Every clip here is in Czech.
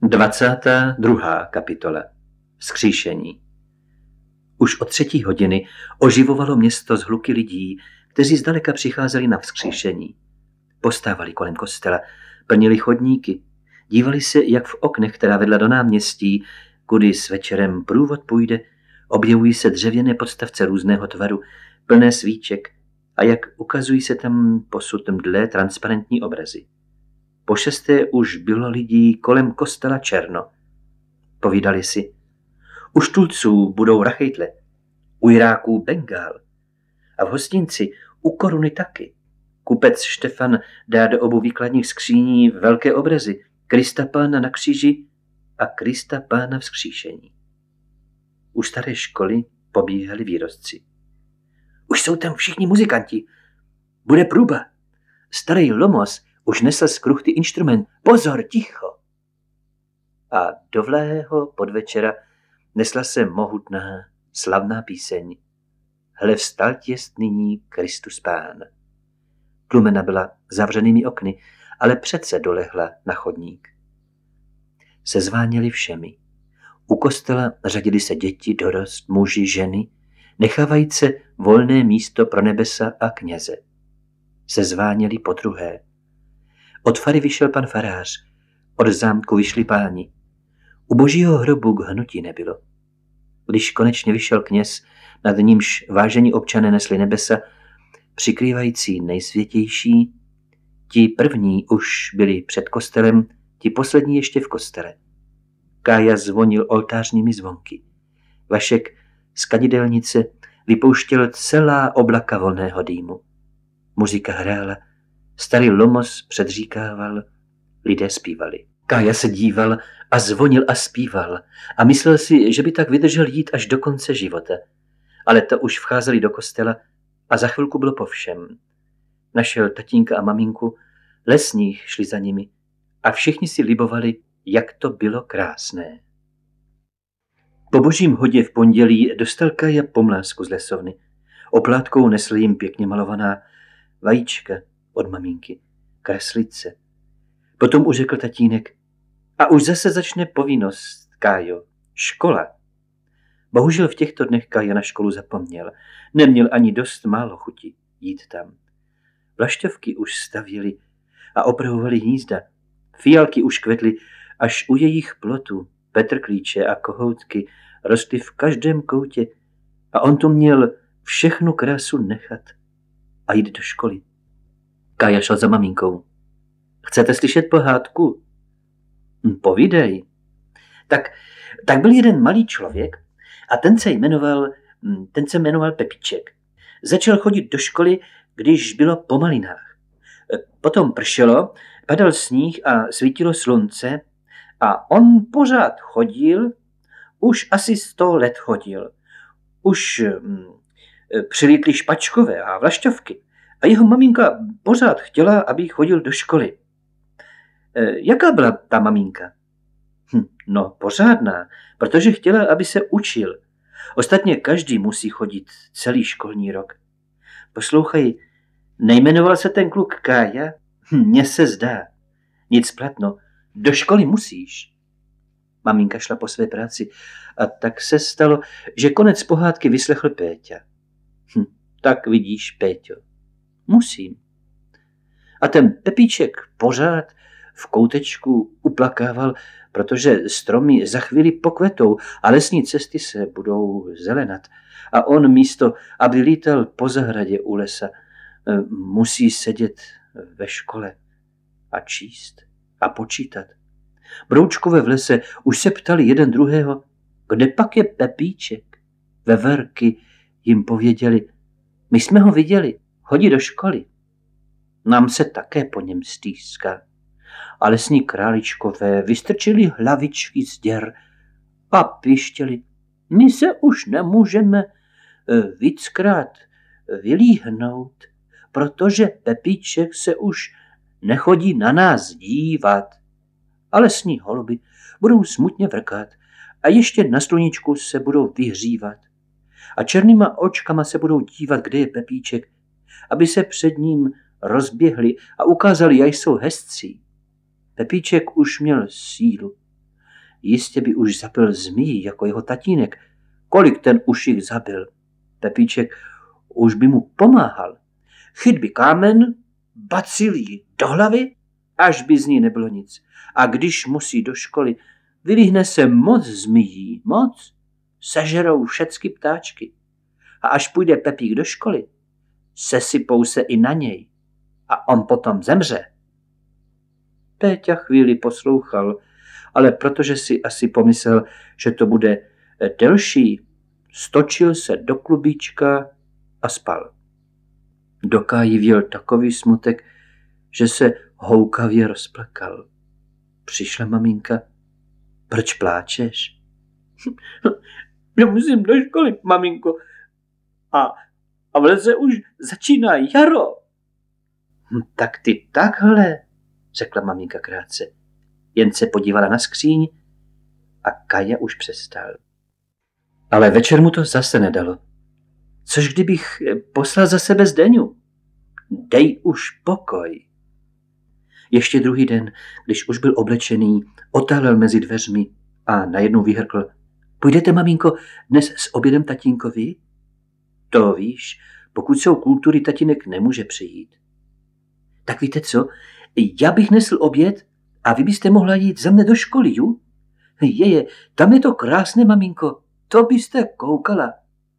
22. kapitola. Vzkříšení. Už od 3. hodiny oživovalo město z hluky lidí, kteří zdaleka přicházeli na vzkříšení. Postávali kolem kostela, plnili chodníky, dívali se, jak v oknech, která vedla do náměstí, kudy s večerem průvod půjde, objevují se dřevěné podstavce různého tvaru, plné svíček, a jak ukazují se tam posud mdlé transparentní obrazy. Po 6. už bylo lidí kolem kostela černo. Povídali si, u Štulců budou rachejtle, u Iráků Bengál a v hostinci u Koruny taky. Kupec Štefan dá do obou výkladních skříní velké obrazy Krista Pána na kříži a Krista Pána vzkříšení. U staré školy pobíhali výrostci. Už jsou tam všichni muzikanti. Bude průba. Starý Lomos už nesl z kruchty instrument. Pozor, ticho! A do vláhého podvečera nesla se mohutná, slavná píseň. Hle, vstal jest nyní Kristus Pán. Tlumena byla zavřenými okny, ale přece dolehla na chodník. Sezváněli všemi. U kostela řadili se děti, dorost, muži, ženy, nechávajíce volné místo pro nebesa a kněze. Sezváněli podruhé. Od fary vyšel pan farář, od zámku vyšli páni. U božího hrobu k hnutí nebylo. Když konečně vyšel kněz, nad nímž vážení občané nesli nebesa, přikrývající nejsvětější, ti první už byli před kostelem, ti poslední ještě v kostele. Kája zvonil oltářními zvonky. Vašek z kadidelnice vypouštěl celá oblaka volného dýmu. Muzika hrála, starý Lomos předříkával, lidé zpívali. Kája se díval a zvonil a zpíval a myslel si, že by tak vydržel jít až do konce života. Ale to už vcházeli do kostela a za chvilku bylo po všem. Našel tatínka a maminku, lesních šli za nimi a všichni si libovali, jak to bylo krásné. Po božím hodě v pondělí dostal Kája pomlásku z lesovny. Oplátkou nesl jim pěkně malovaná vajíčka od maminky, kreslice. Potom už řekl tatínek, a už zase začne povinnost, Kájo, škola. Bohužel v těchto dnech Kája na školu zapomněl. Neměl ani dost málo chuti jít tam. Vlašťovky už stavěly a opravovali hnízda. Fialky už kvetly, až u jejich plotu petrklíče a kohoutky rostly v každém koutě a on tu měl všechnu krásu nechat a jít do školy. Kája šel za maminkou. Chcete slyšet pohádku? Povídej. Tak byl jeden malý člověk a ten se jmenoval Pepíček. Začal chodit do školy, když bylo po malinách. Potom pršelo, padal sníh a svítilo slunce a on pořád chodil, už asi 100 let chodil. Už přilítly špačkové a vlašťovky a jeho maminka pořád chtěla, aby chodil do školy. Jaká byla ta maminka? No, pořádná, protože chtěla, aby se učil. Ostatně každý musí chodit celý školní rok. Poslouchej, nejmenoval se ten kluk Kája? Mně se zdá. Nic platno, do školy musíš. Maminka šla po své práci a tak se stalo, že konec pohádky vyslechl Péťa. Tak vidíš, Péťo, musím. A ten Pepíček pořád v koutečku uplakával, protože stromy za chvíli pokvetou a lesní cesty se budou zelenat. A on místo, aby lítal po zahradě u lesa, musí sedět ve škole a číst a počítat. Broučkové v lese už se ptali jeden druhého, kde pak je Pepíček. Veverky jim pověděli, my jsme ho viděli, chodí do školy. Nám se také po něm stýská. A lesní králičkové vystrčili hlavičky z děr a pištěli, my se už nemůžeme víckrát vylíhnout, protože Pepíček se už nechodí na nás dívat. A lesní holuby budou smutně vrkat a ještě na sluníčku se budou vyhřívat. A černýma očkama se budou dívat, kde je Pepíček, aby se před ním rozběhli a ukázali, jak jsou hezcí. Pepíček už měl sílu jistě by už zabil zmí jako jeho tatínek. Kolik ten už jich zabil? Pepíček už by mu pomáhal. Chyt by kámen, bacil jí do hlavy, až by z ní nebylo nic. A když musí do školy, vylíhne se moc zmíjí, moc. Sežerou všecky ptáčky. A až půjde Pepík do školy, sesypou se i na něj. A on potom zemře. Péťa chvíli poslouchal, ale protože si asi pomyslel, že to bude delší, stočil se do klubíčka a spal. Do Káji vjel takový smutek, že se houkavě rozplakal. Přišla maminka. Proč pláčeš? Já musím do školy, maminko. A v lese už začíná jaro. Tak ty takhle, řekla maminka krátce. Jen se podívala na skříň a Kaja už přestal. Ale večer mu to zase nedalo. Což kdybych poslal za sebe Zdeňu? Dej už pokoj. Ještě druhý den, když už byl oblečený, otálel mezi dveřmi a najednou vyhrkl. Půjdete, maminko, dnes s obědem tatínkovi? To víš, pokud jsou kultury, tatínek nemůže přijít. Tak víte co, já bych nesl oběd a vy byste mohla jít za mne do školy, ju? Tam je to krásné, maminko, to byste koukala.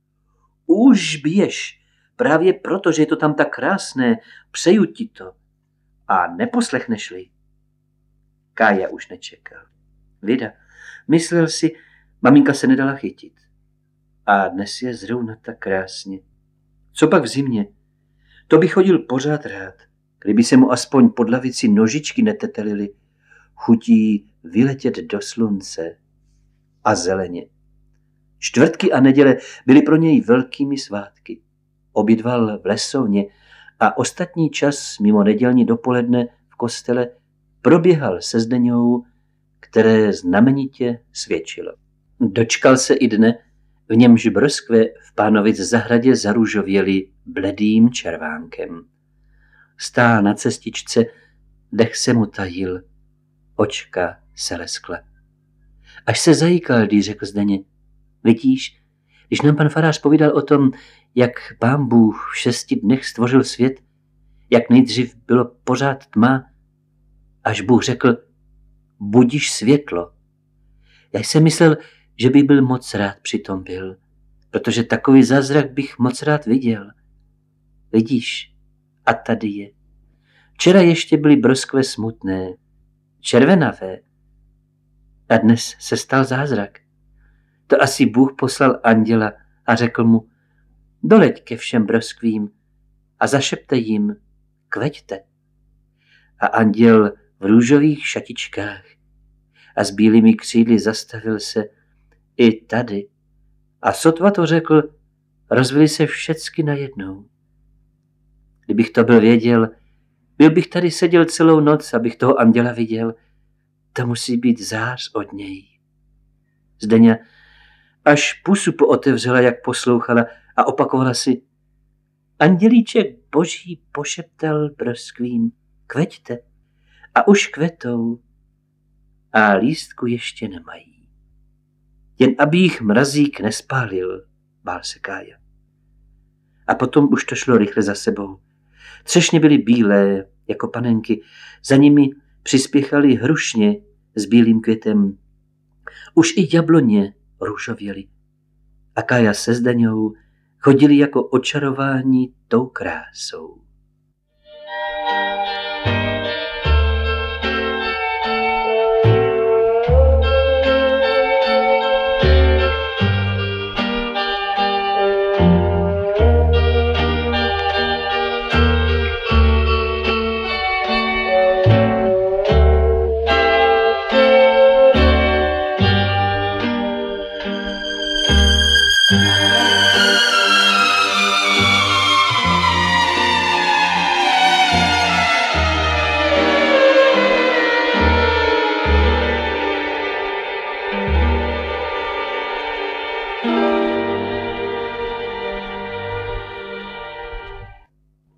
Už běž, právě proto, že je to tam tak krásné, přeju ti to. A neposlechneš-li? Kája už nečekal. Vida, myslel si, maminka se nedala chytit. A dnes je zrovna tak krásně. Co pak v zimě? To by chodil pořád rád, kdyby se mu aspoň pod lavici nožičky netetelily, chutí vyletět do slunce a zeleně. Čtvrtky a neděle byly pro něj velkými svátky. Obědval v lesovně a ostatní čas mimo nedělní dopoledne v kostele proběhal se Zdeňou, které znamenitě svědčilo. Dočkal se i dne, v němž broskve v Pánovic zahradě zarůžověly bledým červánkem. Stál na cestičce, dech se mu tajil, očka se leskla. Až se zajíkal, když řekl Zdeně, vidíš, když nám pan farář povídal o tom, jak Pán Bůh v 6 dnech stvořil svět, jak nejdřív bylo pořád tma, až Bůh řekl, budiš světlo. Já jsem myslel, že by byl moc rád přitom byl, protože takový zázrak bych moc rád viděl. Vidíš, a tady je. Včera ještě byly broskve smutné, červenavé, a dnes se stal zázrak. To asi Bůh poslal anděla a řekl mu, doleď ke všem broskvím a zašeptej jim, kveďte. A anděl v růžových šatičkách a s bílými křídly zastavil se i tady. A sotva to řekl, rozvili se všecky najednou. Kdybych to byl věděl, byl bych tady seděl celou noc, abych toho anděla viděl. To musí být zář od něj. Zdeňa až pusu pootevřela, jak poslouchala a opakovala si. Andělíček boží pošeptal broskvím, kveďte. A už kvetou. A lístku ještě nemají. Jen aby jich mrazík nespálil, bál se Kája. A potom už to šlo rychle za sebou. Třešně byly bílé, jako panenky, za nimi přispěchaly hrušně s bílým květem. Už i jabloně růžověly. A Kája se Zdeňou chodili jako očarováni tou krásou.